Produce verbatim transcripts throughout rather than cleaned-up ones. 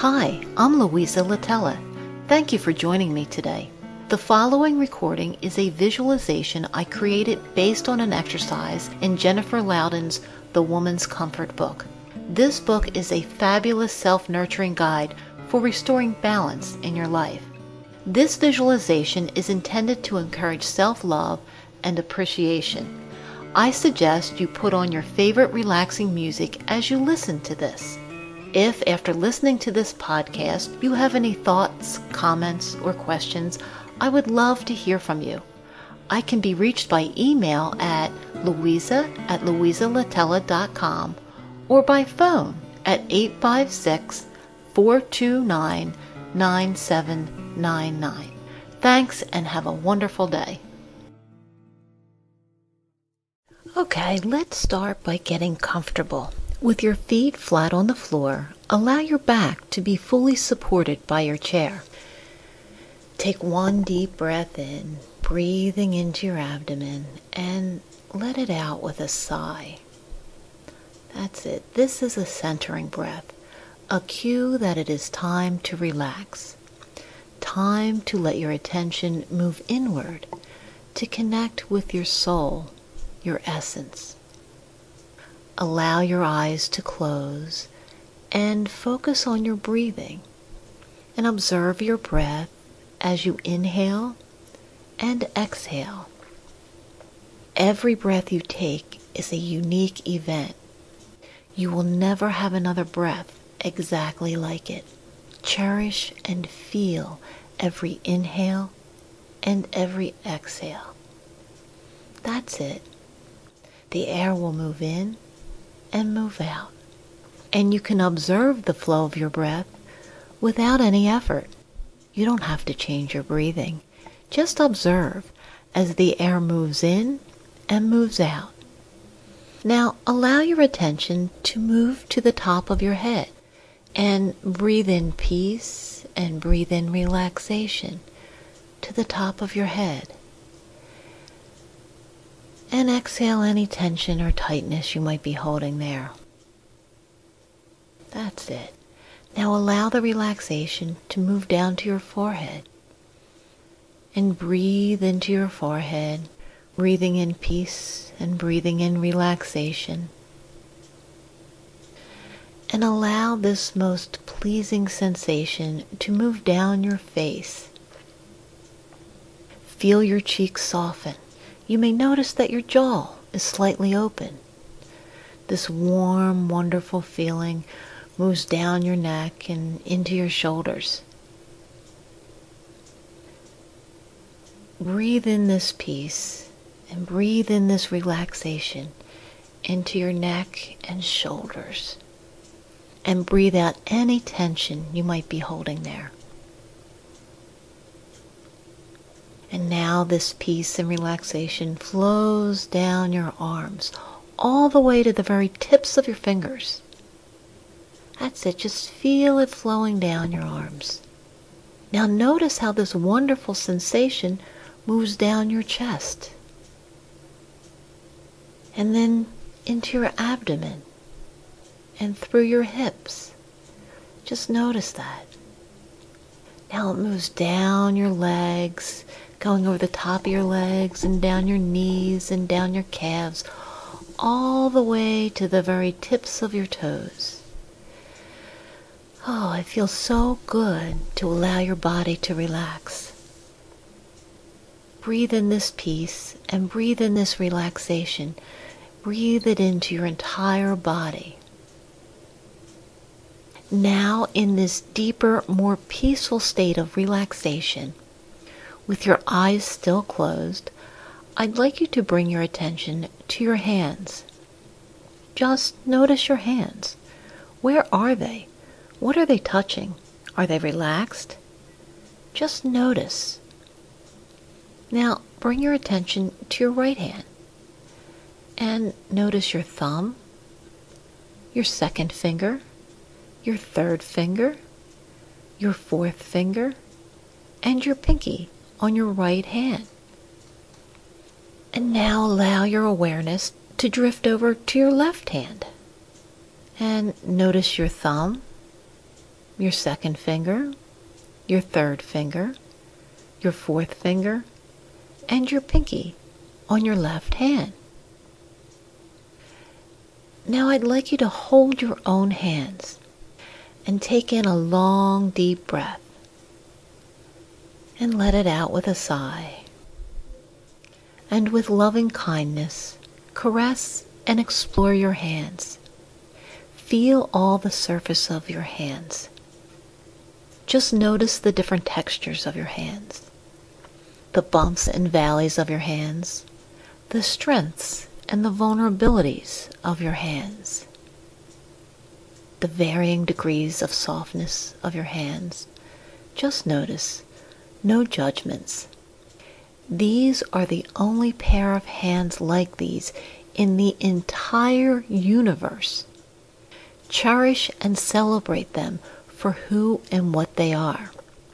Hi, I'm Louisa Latella. Thank you for joining me today. The following recording is a visualization I created based on an exercise in Jennifer Loudon's The Woman's Comfort book. This book is a fabulous self-nurturing guide for restoring balance in your life. This visualization is intended to encourage self-love and appreciation. I suggest you put on your favorite relaxing music as you listen to this. If, after listening to this podcast, you have any thoughts, comments, or questions, I would love to hear from you. I can be reached by email at louisa at louisa latella dot com or by phone at eight five six, four two nine, nine seven nine nine. Thanks and have a wonderful day. Okay, let's start by getting comfortable. With your feet flat on the floor, allow your back to be fully supported by your chair. Take one deep breath in, breathing into your abdomen, and let it out with a sigh. That's it. This is a centering breath, a cue that it is time to relax. Time to let your attention move inward, to connect with your soul, your essence. Allow your eyes to close and focus on your breathing and observe your breath as you inhale and exhale. Every breath you take is a unique event. You will never have another breath exactly like it. Cherish and feel every inhale and every exhale. That's it. The air will move in and move out. And you can observe the flow of your breath without any effort. You don't have to change your breathing. Just observe as the air moves in and moves out. Now allow your attention to move to the top of your head and breathe in peace and breathe in relaxation to the top of your head. And exhale any tension or tightness you might be holding there. That's it. Now allow the relaxation to move down to your forehead. And breathe into your forehead, breathing in peace and breathing in relaxation. And allow this most pleasing sensation to move down your face. Feel your cheeks soften. You may notice that your jaw is slightly open. This warm, wonderful feeling moves down your neck and into your shoulders. Breathe in this peace and breathe in this relaxation into your neck and shoulders. And breathe out any tension you might be holding there. And now this peace and relaxation flows down your arms, all the way to the very tips of your fingers. That's it, just feel it flowing down your arms. Now notice how this wonderful sensation moves down your chest. And then into your abdomen and through your hips. Just notice that. Now it moves down your legs, going over the top of your legs and down your knees and down your calves, all the way to the very tips of your toes. Oh, it feels so good to allow your body to relax. Breathe in this peace and breathe in this relaxation. Breathe it into your entire body. Now, in this deeper, more peaceful state of relaxation, with your eyes still closed, I'd like you to bring your attention to your hands. Just notice your hands. Where are they? What are they touching? Are they relaxed? Just notice. Now, bring your attention to your right hand and notice your thumb, your second finger, your third finger, your fourth finger, and your pinky on your right hand. And now allow your awareness to drift over to your left hand. And notice your thumb, your second finger, your third finger, your fourth finger, and your pinky on your left hand. Now I'd like you to hold your own hands and take in a long, deep breath and let it out with a sigh. And with loving kindness, caress and explore your hands. Feel all the surface of your hands. Just notice the different textures of your hands, the bumps and valleys of your hands, the strengths and the vulnerabilities of your hands, the varying degrees of softness of your hands. Just notice, no judgments. These are the only pair of hands like these in the entire universe. Cherish and celebrate them for who and what they are.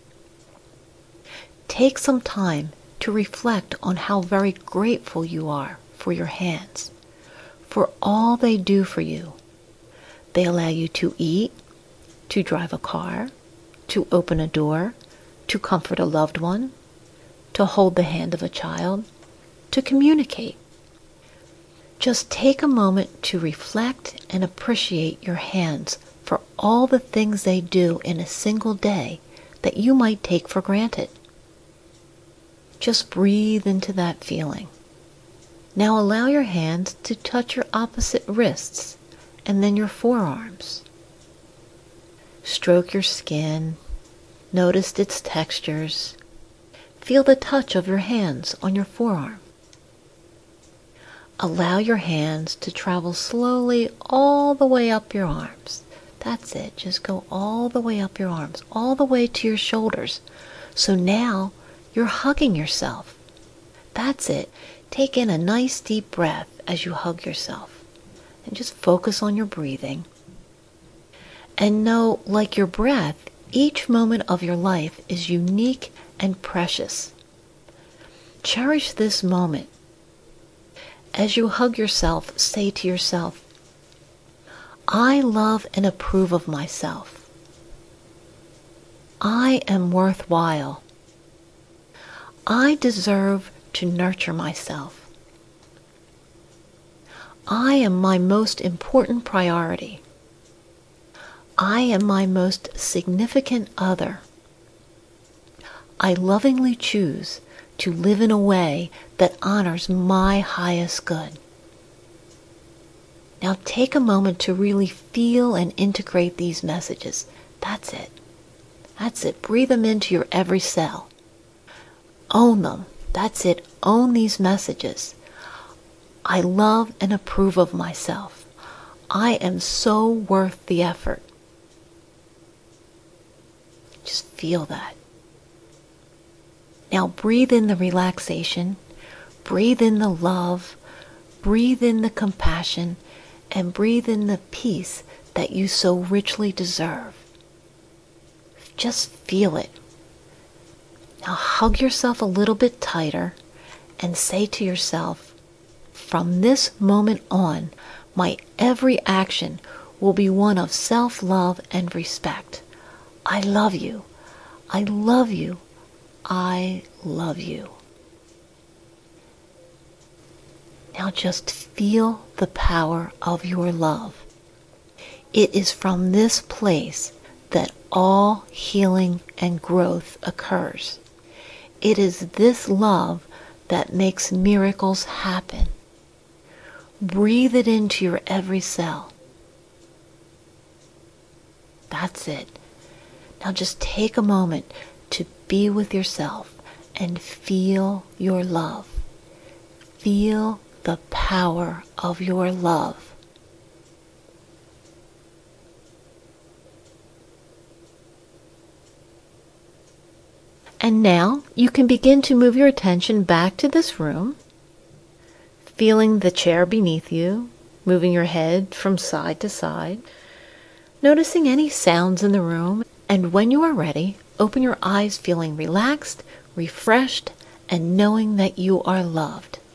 Take some time to reflect on how very grateful you are for your hands, for all they do for you. They allow you to eat, to drive a car, to open a door, to comfort a loved one, to hold the hand of a child, to communicate. Just take a moment to reflect and appreciate your hands for all the things they do in a single day that you might take for granted. Just breathe into that feeling. Now allow your hands to touch your opposite wrists and then your forearms. Stroke your skin, notice its textures. Feel the touch of your hands on your forearm. Allow your hands to travel slowly all the way up your arms. That's it. Just go all the way up your arms, all the way to your shoulders. So now you're hugging yourself. That's it. Take in a nice deep breath as you hug yourself. And just focus on your breathing. And know, like your breath, each moment of your life is unique and precious. Cherish this moment. As you hug yourself, say to yourself, I love and approve of myself. I am worthwhile. I deserve to nurture myself. I am my most important priority. I am my most significant other. I lovingly choose to live in a way that honors my highest good. Now take a moment to really feel and integrate these messages. That's it. That's it. Breathe them into your every cell. Own them. That's it. Own these messages. I love and approve of myself. I am so worth the effort. Just feel that. Now breathe in the relaxation, breathe in the love, breathe in the compassion, and breathe in the peace that you so richly deserve. Just feel it. Now hug yourself a little bit tighter and say to yourself, from this moment on, my every action will be one of self-love and respect. I love you. I love you. I love you. Now just feel the power of your love. It is from this place that all healing and growth occurs. It is this love that makes miracles happen. Breathe it into your every cell. That's it. Now just take a moment to be with yourself and feel your love. Feel the power of your love. And now you can begin to move your attention back to this room, feeling the chair beneath you, moving your head from side to side, noticing any sounds in the room, and when you are ready, open your eyes feeling relaxed, refreshed, and knowing that you are loved.